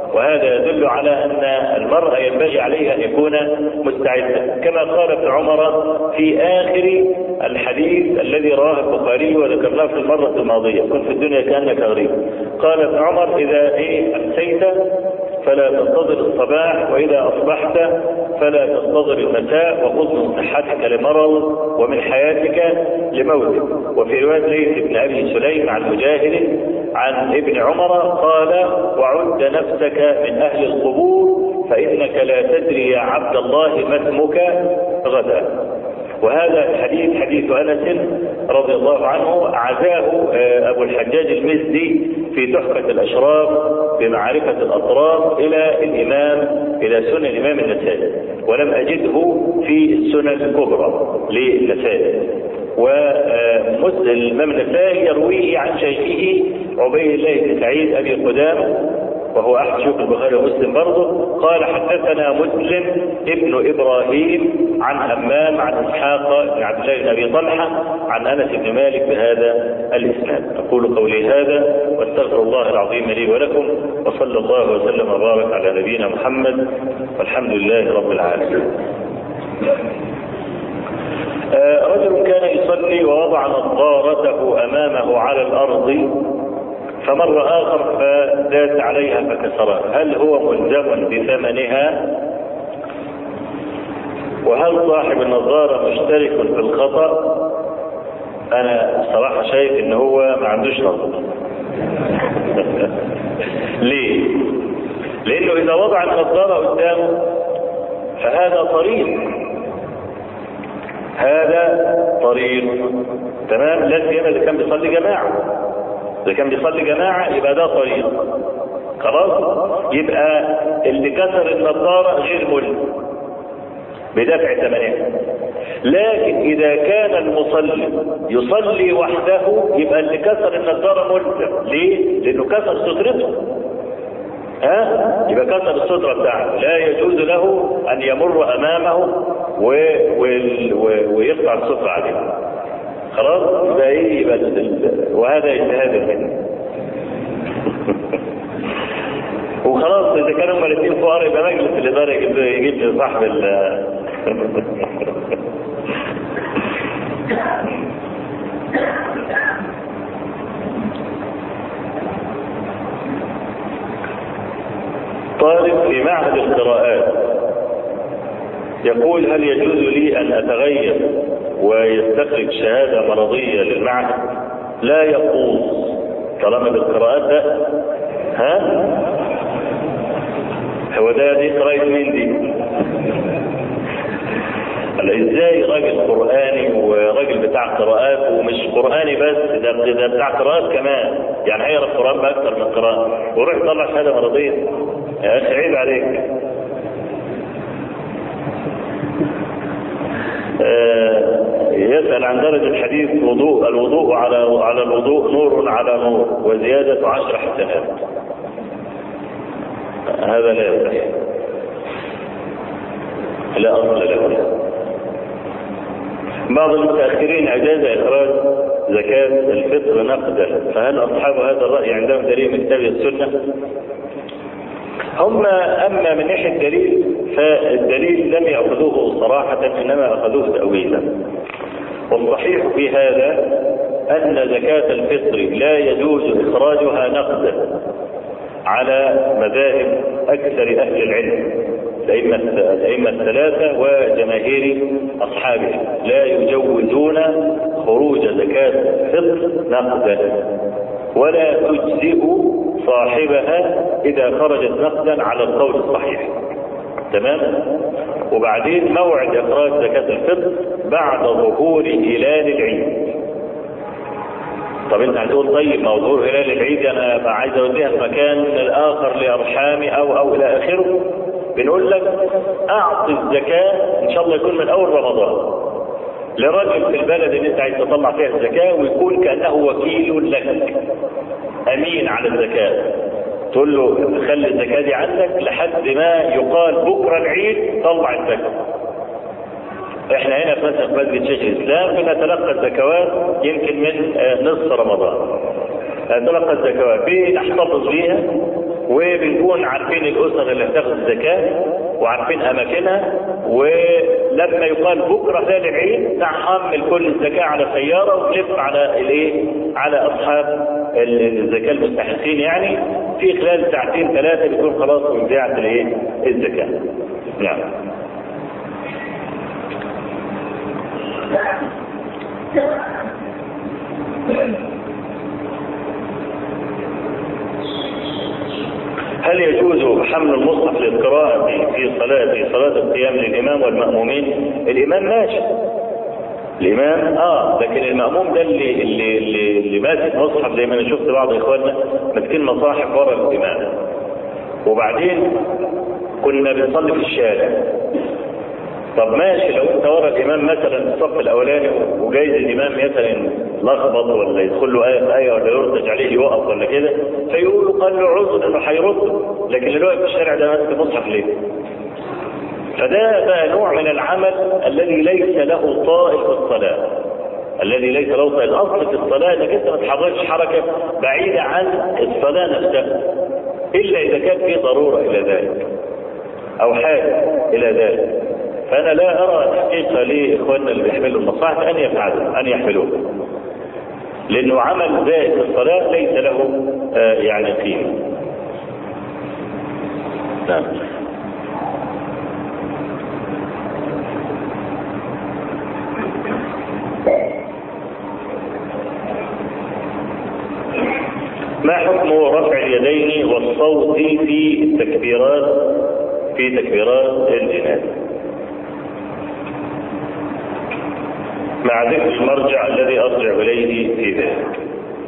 وهذا يدل على أن المرء ينبغي عليه أن يكون مستعدا، كما قال ابن عمر في آخر الحديث الذي رواه البخاري وذكرناه في المرة الماضية: كن في الدنيا كأنك غريب. قال ابن عمر: إذا إيه أمسيت فلا تنتظر الصباح، وإذا أصبحت فلا تنتظر المساء، وخذ من صحتك لمرض ومن حياتك لموتك. وفي رواية ليث بن أبي سليم عن مجاهد عن ابن عمر قال: وعد نفسك من أهل القبور فإنك لا تدري يا عبد الله ما اسمك غدا. وهذا الحديث حديث أنس رضي الله عنه عزاه أبو الحجاج المزدي في تحفة الأشراف بمعرفة الأطراف إلى الإمام إلى سنن الإمام النسائي، ولم أجده في السنن الكبرى للنسائي. ومسلم الإمام النسائي يرويه عن شيخه عبيد الله بن سعيد أبي قدامة، وهو أحد شيوخ البخاري ومسلم برضه، قال: حدثنا مسلم ابن إبراهيم عن همام عن إسحاق بن عبد الله بن أبي طلحة عن أنس بن مالك بهذا الإسناد. أقول قولي هذا واستغفر الله العظيم لي ولكم، وصلى الله وسلم وبارك على نبينا محمد، والحمد لله رب العالمين. رجل كان يصلي ووضع نظارته أمامه على الأرض، فمر آخر فداس عليها فكسرها، هل هو ملزم بثمنها؟ وهل صاحب النظارة مشترك في الخطأ؟ أنا صراحة شايف إن هو ما عندوش نظر. ليه؟ لأنه إذا وضع النظارة قدامه فهذا طريق، هذا طريق تمام. لا سيما اللي كان بيصلي جماعة، إذا كان بيصلي جماعة يبقى ده طريق خلاص، يبقى اللي كسر النظارة غير ملزم بدفع ثمنها. لكن إذا كان المصلي يصلي وحده يبقى اللي كسر النظارة ملزم. ليه؟ لأنه كسر سترته، ها؟ يبقى كسر السترة بتاعته، لا يجوز له أن يمر أمامه و... و... و... ويقطع السترة عليه. خلاص يبقى ايه؟ يبقى وهذا اجتهاد منه. وخلاص اذا كانوا هما الاثنين فقراء يبقى مجلس الاداره يجيب يجيب صاحب ال طالب في معهد القراءات يقول: هل يجوز لي ان اتغير ويستخرج شهادة مرضية للمعهد؟ لا يقوم طالما بالقراءات ده. ها؟ هو ده دي قراءة مين دي؟ ازاي راجل قرآني وراجل بتاع قراءات، ومش قرآني بس، ده, ده بتاع قراءات كمان، يعني هيقرا القرآن بأكثر من قراءة ويروح يطلع شهادة مرضية؟ يا أخي عيب عليك. آه يسأل عن درجة الحديث: وضوء الوضوء على على الوضوء نور على نور وزيادة عشر حسنات. هذا لا يصح، لا أصل له. بعض المتأخرين أجاز إخراج زكاة الفطر نقدا، فهل أصحاب هذا الرأي عندهم دليل من كتاب السنة؟ هم أما من ناحية الدليل فالدليل لم يأخذوه صراحة، إنما أخذوه تأويلا. والصحيح في هذا أن زكاة الفطر لا يجوز إخراجها نقدا على مذاهب أكثر أهل العلم، الأئمة الثلاثة وجماهير أصحابه لا يجوزون خروج زكاة الفطر نقدا، ولا تجزئ صاحبها إذا خرجت نقدا على القول الصحيح. تمام؟ وبعدين موعد إخراج زكاة الفطر بعد ظهور هلال العيد. طب انت هتقول طيب ما ظهور هلال العيد انا عايز اوديها في مكان الاخر لارحامي او او الى اخره، بنقول لك اعطي الزكاة ان شاء الله يكون من اول رمضان لرجل في البلد اللي انت عايز تطلع فيها الزكاة، ويكون كأنه وكيل لك امين على الزكاة. تقول له خلي الزكاة دي عندك لحد ما يقال بكرة العيد طلع الزكاة. احنا هنا في مثلا مسجد شيخ الاسلام بنتلقى الزكوات يمكن من نصف رمضان، نتلقى الزكوات بنحتفظ بيها وبنكون عارفين الاسر اللي هتاخد الزكاه وعارفين اماكنها، ولما يقال بكره ثالث العيد نحمل كل الزكاه على سياره ونلف على الايه على اصحاب الزكاه المستحقين، يعني في خلال ساعتين ثلاثه بيكون خلاص وزعت الايه الزكاه. نعم. هل يجوز حمل المصحف للقراءة في صلاة في صلاة القيام للإمام والمأمومين؟ الإمام ماشي، الإمام آه لكن المأموم ده اللي اللي اللي, اللي ماسك مصحف، زي ما أنا شفت بعض إخواننا ماسكين مصاحف ورا الإمام، وبعدين كنا بنصلي في الشارع. طب ماشي، لو انت ورا الامام مثلا في الصف الاولاني وجايز الامام مثلا لخبط ولا يدخل له ايه ايه ولا يرتج عليه يوقف ولا كده، فيقولوا قال له عذر انه هيرد، لكن اللي واقف في الشارع ده ماسك مصحف ليه؟ فده بقى نوع من العمل الذي ليس له طائل في الصلاه، الذي ليس له طائل. الاصل في الصلاه انك انت ما تحركش حركه بعيده عن الصلاه نفسها، الا اذا كان في ضروره الى ذلك او حاجه الى ذلك. فأنا لا أرى تحقيقا لإخواننا اللي بيحملوا المصاحف أن يفعلوا أن يحملوه، لأنه عمل زائد في الصلاة ليس له آه يعني قيمة. نعم. ما حكم رفع اليدين والصوت في التكبيرات في تكبيرات الجنازة مع ذكر المرجع الذي أرجع إليه في ذلك؟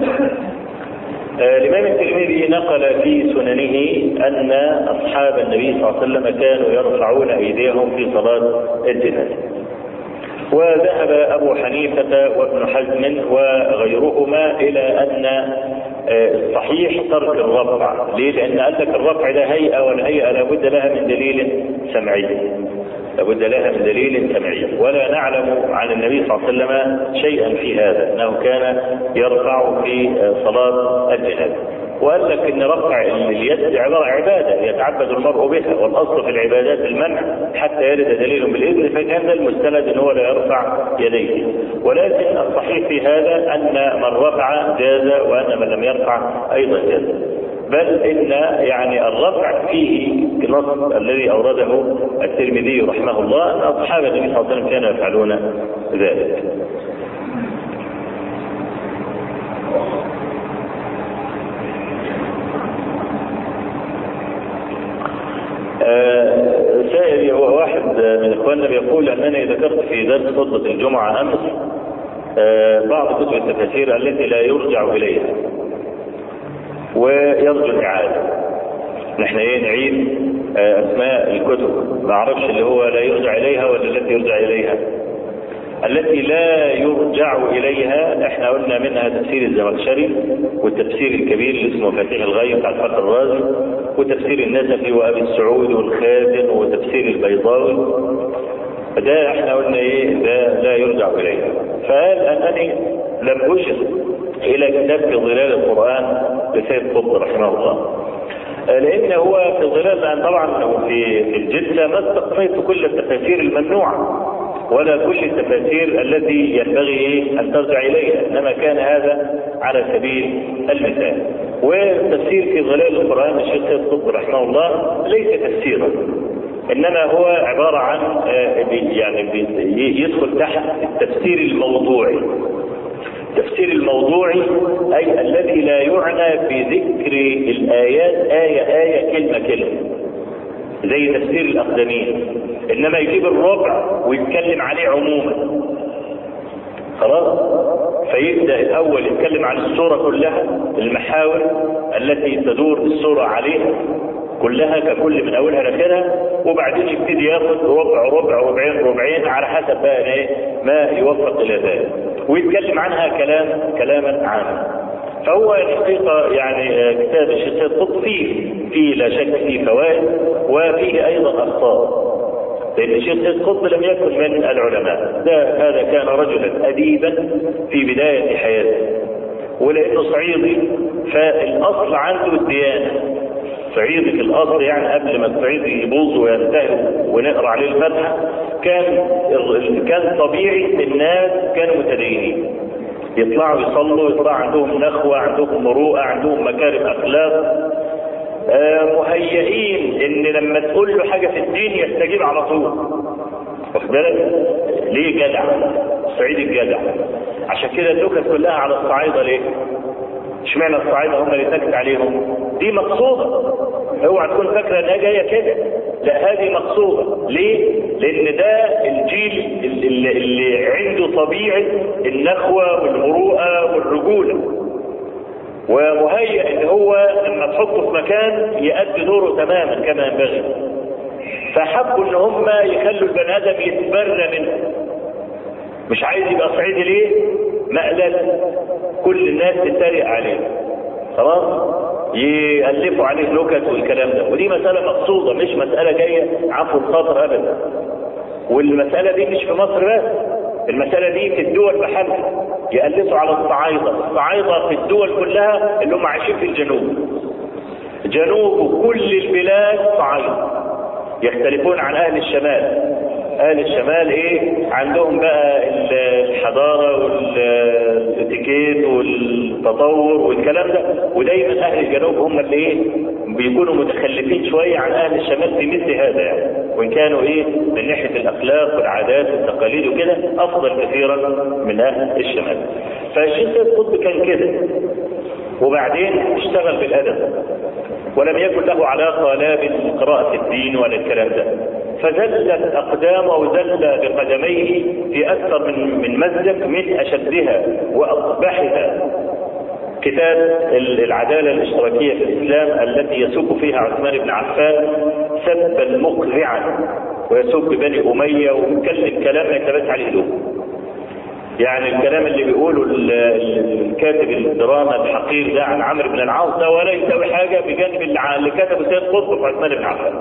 آه الإمام الترمذي نقل في سننه أن أصحاب النبي صلى الله عليه وسلم كانوا يرفعون أيديهم في صلاة الجنازة، وذهب أبو حنيفة وابن حزم وغيرهما إلى أن آه الصحيح ترك الرفع. ليه؟ لأن قال لك الرفع ده هيئة، والهيئة لابد لها من دليل سمعي، لابد لها من دليل سمعي، ولا نعلم عن النبي صلى الله عليه وسلم شيئا في هذا، انه كان يرفع في صلاة الجنازة. وقال لك ان رفع اليد عبارة عبادة يتعبد المرء بها، والاصل في العبادات المنع حتى يرد دليل بالاذن، فكان ده المستند ان هو لا يرفع يديه. ولكن الصحيح في هذا ان من رفع جاز، وان من لم يرفع ايضا جاز، بل ان يعني الرفع فيه النص الذي اورده الترمذي رحمه الله ان اصحاب النبي صلى الله عليه وسلم كانوا يفعلون ذلك. آه سائل واحد من اخواننا بيقول انني ذكرت في درس خطبة الجمعة امس آه بعض كتب التفاسير التي لا يرجع اليها ويرجو الاعادة. نحن ايه نعيد آه اسماء الكتب، ما اعرفش اللي هو لا يرجع اليها ولا التي يرجع اليها. التي لا يرجع اليها احنا قلنا منها تفسير الزمخشري، والتفسير الكبير اللي اسمه مفاتيح الغيب بتاع الفخر الرازي، وتفسير النسفي وابي السعود والخازن، وتفسير البيضاوي. ده احنا قلنا ايه ده لا يرجع اليها. فقال انني لم اشر الى كتاب في ظلال القرآن لسيد قطب رحمه الله، لان هو في ظلال، لان طبعا في الجلسة ما استقصيت كل التفاسير الممنوعة ولا كل التفاسير التي ينبغي ان ترجع اليها، انما كان هذا على سبيل المثال. والتفسير في ظلال القرآن الشيخ سيد قطب رحمه الله ليس تفسيرا، انما هو عبارة عن يعني يدخل تحت التفسير الموضوعي. التفسير الموضوعي اي الذي لا يعنى بذكر الايات آية آية كلمة كلمة زي تفسير الاقدمين، انما يجيب الربع ويتكلم عليه عموما. خلاص، فيبدأ الاول يتكلم عن السورة كلها، المحاور التي تدور السورة عليها كلها ككل من اولها لاخرها، وبعدين يبتدي ياخد ربع ربع ربعين ربعين على حسب بقى ايه ما يوفق الى ذلك، ويتكلم عنها كلام كلاما عاما. فهو الحقيقة يعني كتاب الشيخ سيد قطب فيه فيه لا شك فيه فوائد، وفيه ايضا اخطاء، لان الشيخ سيد قطب لم يكن من العلماء، ده هذا كان رجلا اديبا في بداية حياته، ولانه صعيدي فالاصل عنده الديانة، الصعيد في الاصل يعني قبل ما الصعيد يبوظ وينتهي ونقرا عليه الفاتحه كان كان طبيعي الناس كانوا متدينين، يطلعوا يصلوا، يطلع عندهم نخوه، عندهم مروءه، عندهم مكارم اخلاق، مهيئين ان لما تقول له حاجه في الدين يستجيب على طول. واخد بالك؟ ليه جدع؟ الصعيد الجدع. عشان كده النكت كلها على الصعايده. ليه؟ اشمعنى الصعايده هم اللي نكت عليهم؟ دي مقصوده. اوعى تكون فاكره انها جايه كده، لا هذه مقصوده. ليه؟ لان ده الجيل اللي, اللي عنده طبيعه النخوه والمروءه والرجوله، ومهيئ ان هو لما تحطه في مكان يؤدي دوره تماما كما ينبغي. فحبوا ان هم يخلوا البني ادم يتبرى منه. مش عايز يبقى صعيدي ليه؟ مقلل كل الناس تتريق عليه، خلاص يألفوا عليه نكت والكلام ده. ودي مسألة مقصودة، مش مسألة جاية عفو الخاطر ابدا. والمسألة دي مش في مصر بس، المسألة دي في الدول بحالها. يألفوا على الصعايدة، الصعايدة في الدول كلها اللي هم عايشين في الجنوب، جنوب كل البلاد صعايدة، يختلفون عن اهل الشمال. اهل الشمال ايه؟ عندهم بقى الحضارة والاتيكيت والتطور والكلام ده، ودايما اهل الجنوب هم اللي ايه؟ بيكونوا متخلفين شوية عن اهل الشمال في مثل هذا يعني، وان كانوا ايه؟ من ناحية الاخلاق والعادات والتقاليد وكده افضل كثيرا من اهل الشمال. فالشيخ سيد قطب كان كده، وبعدين اشتغل بالادب، ولم يكن له علاقة لا بقراءة الدين ولا الكلام ده. فزلت اقدامه وزل بقدميه في اكثر من من مزق، من اشدها واقبحها كتاب العدالة الاشتراكية في الاسلام التي يسوق فيها عثمان بن عفان سبا مقذعا، ويسوق ببني امية ويتكلم كلام ما يتبس عليه له. يعني الكلام اللي بيقوله الكاتب الدراما الحقير ده عن عمرو بن العاص ده ولا يساوي حاجة بجانب اللي كتبه سيد قطب عثمان بن عفان.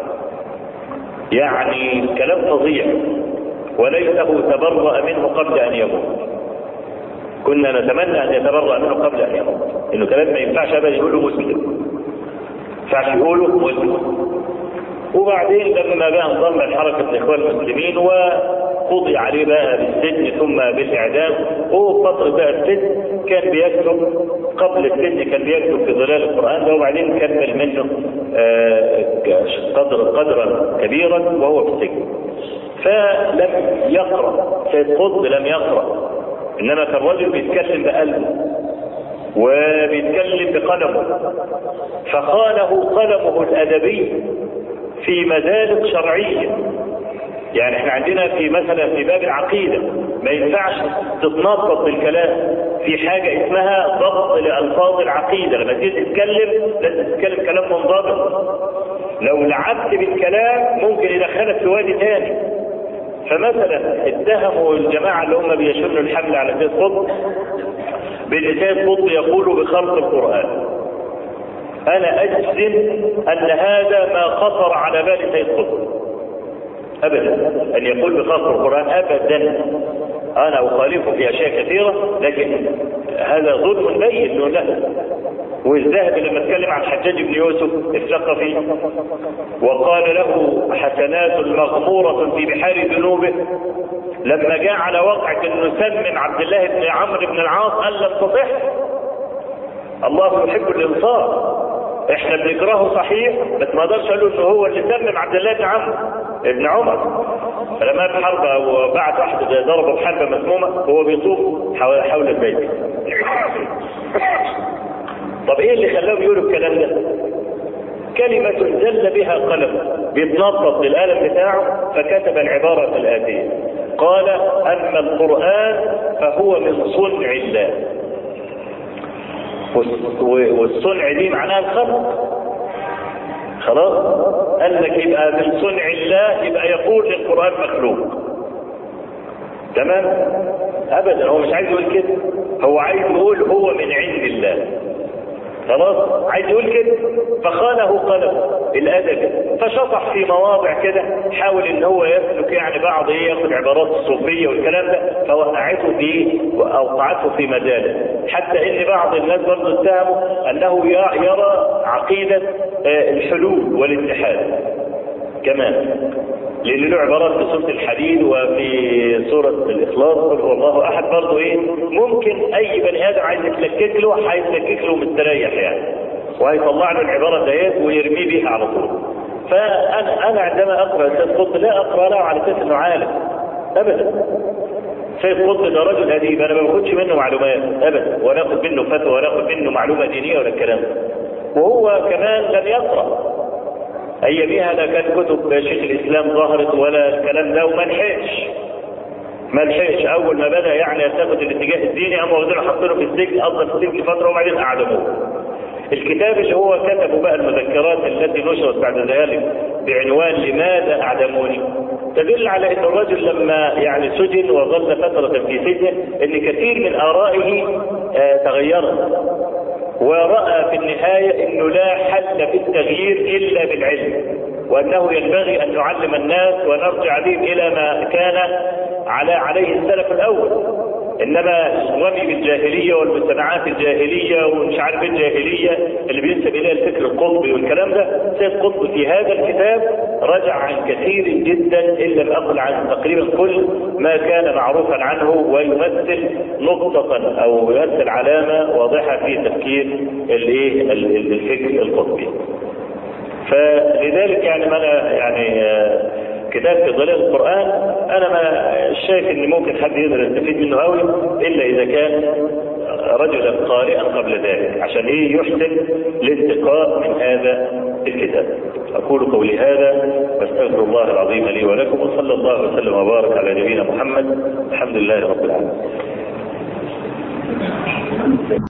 يعني كلام فظيع، وليته تبرأ منه قبل ان يموت. كنا نتمنى ان يتبرأ منه قبل ان يموت، انه كلام ما ينفعش ابدا يقوله مسلم، ما ينفعش يقوله مسلم. وبعدين لما بقى انضم لحركة الاخوان المسلمين وقضي عليه بقى بالسجن ثم بالاعدام، وهو فترة بقى السجن كان بيكتب، قبل السجن كان بيكتب في ظلال القرآن ده، وبعدين كمل منه قدر قدرا كبيرا وهو في السجن. فلم يقرأ سيد قطب، لم يقرأ، انما كان رجل بيتكلم بقلبه وبيتكلم بقلمه، فخانه قلمه الادبي في مدارك شرعية. يعني احنا عندنا في مثلا في باب العقيدة ما ينفعش تتنطط بالكلام في حاجة اسمها ضبط لألفاظ العقيدة. لما تيجي تتكلم لازم تتكلم كلام منضبط، لو لعبت بالكلام ممكن يدخلك في وادي تاني. فمثلا اتهموا الجماعة اللي هم بيشنوا الحمل على سيد قطب بان سيد قطب يقول بخلق القرآن. انا اجزم ان هذا ما خطر على بال سيد قطب ابدا ان يقول بخلق القرآن ابدا. انا اخالفه في اشياء كثيرة، لكن هذا ظلم بين له. والذهبي لما اتكلم عن حجاج بن يوسف الثقفي وقال له حسنات مغمورة في بحار ذنوبه، لما جاء على وقعة انه سمم عبد الله بن عمرو بن العاص قال لم تصح. الله يحب الانصاف، احنا بنكرهه صحيح بس ما اقدرش اقول له انه هو اللي سمم عبد الله بن عمرو ابن عمر. فلما في حربه وبعت واحد ضربه بحربه مسمومه وهو بيطوف حول البيت. طب ايه اللي خلاهم يقولوا الكلام ده؟ كلمة زل بها قلم، بيتنطط للقلم بتاعه فكتب العبارة الآتية، قال اما القرآن فهو من صنع الله. والصنع دي معناها الخلق. خلاص قال لك يبقى من صنع الله، يبقى يقول القرآن مخلوق. تمام؟ ابدا هو مش عايز يقول كده، هو عايز يقول هو من عند الله. خلاص عايز يقول كده، فخانه قلم الادب، فشطح في مواضع كده، حاول ان هو يسلك يعني بعض ايه، ياخد عبارات الصوفيه والكلام ده، فوقعته في أوقعته في مجاله، حتى إن بعض الناس برضه اتهموا أنه يرى عقيدة الحلول والاتحاد كمان، لأن له عبارات في سورة الحديد وفي سورة الإخلاص قل هو الله أحد. برضه إيه ممكن أي بني آدم عايز يتلكك له هيتلكك له مستريح يعني، وهيطلع له العبارة ديت ويرميه بيها على طول. فأنا أنا عندما أقرأ سيد قطب لا أقرأ له على أساس إنه عالم أبدا. سيد قطب ده رجل أديب، أنا ما باخدش منه معلومات أبدا، ولا آخد منه فتوى ولا آخد منه معلومة دينية ولا الكلام ده. وهو كمان لم يقرأ أياميها، لا كان كتب شيخ الإسلام ظهرت ولا الكلام ده، وما لحقش ما لحقش. أول ما بدأ يعني يتخذ الاتجاه الديني قاموا واخدينه حاطينه في السجن، قضى في السجن فترة وبعدين أعدموه. الكتاب اللي هو كتبه بقى المذكرات التي نشرت بعد ذلك بعنوان لماذا أعدموني، تدل على أن الرجل لما يعني سجن وظل فترة في سجن أن كثير من آرائه آه تغيرت، ورأى في النهاية أنه لا حل في التغيير إلا بالعلم، وأنه ينبغي أن نعلم الناس ونرجع بهم إلى ما كان على عليه السلف الأول. إنما رمي بالجاهلية والمجتمعات الجاهلية ومش عارف الجاهلية اللي بينسب إليها الفكر القطبي والكلام ده، سيد قطب في هذا الكتاب رجع عن كثير جدا إن لم أقل عن تقريبا كل ما كان معروفا عنه، ويمثل نقطة أو يمثل علامة واضحة في تفكير الفكر القطبي. فلذلك يعني ما أنا يعني كتاب في ظلال القرآن أنا ما شايف إن ممكن حد يقدر يستفيد منه قوي إلا إذا كان رجلا قارئا قبل ذلك، عشان إيه يحسن الانتقاء من هذا الكتاب. أقول قولي هذا واستغفر الله العظيم لي ولكم، وصلى الله وسلم وبارك على نبينا محمد. الحمد لله رب العالمين.